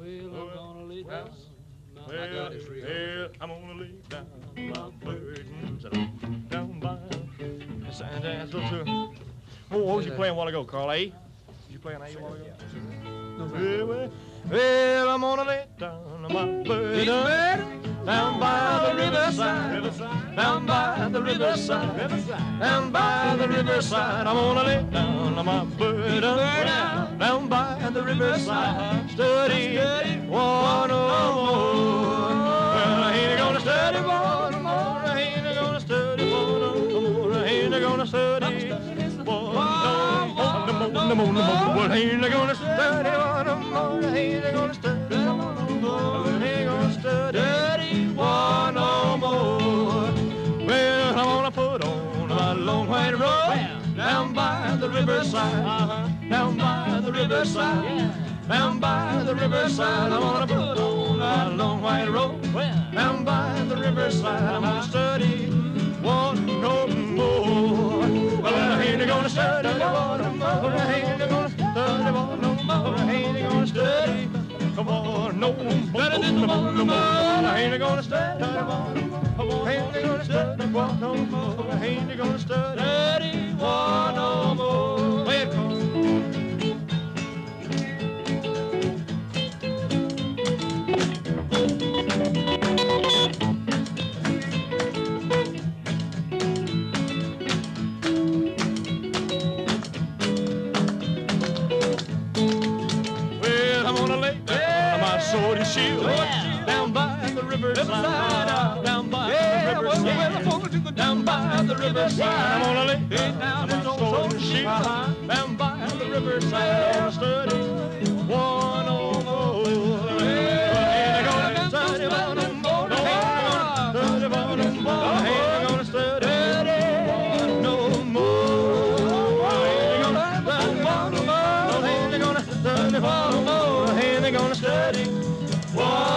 Well, I'm gonna lay down my burdens down by San Antonio. What was you playing a while ago, Carl? A? Was you playing A a while ago? Well, I'm gonna lay down my burdens down by the riverside, down by the riverside, down by the riverside. I'm gonna lay down my burden down by the riverside, study one more. Well, I ain't gonna study one more. I ain't gonna study one more. I ain't gonna study one more. Well, I ain't gonna study one more. I ain't gonna study one more. I ain't gonna study one no more. Well, I'm gonna put on my long white robe down by the riverside, down by the riverside, down by the riverside. I'm gonna put on my long white robe down by the riverside. I'm gonna study one no more. Well, I ain't gonna study one no more. I ain't gonna study one no more. I ain't gonna study one no more. I ain't gonna study one no more. I ain't gonna study one no more. I ain't gonna study one no more. Play it, Carl. Well, I'm gonna lay down my sword and shield down by the riverside, down by the riverside, down by the riverside. I'm gonna lay down my sword and shield down by the riverside. I'm gonna study one no more. I ain't gonna study one no more. I ain't gonna study one no more. I ain't gonna study one no more. I ain't gonna study one no more. I ain't gonna study one.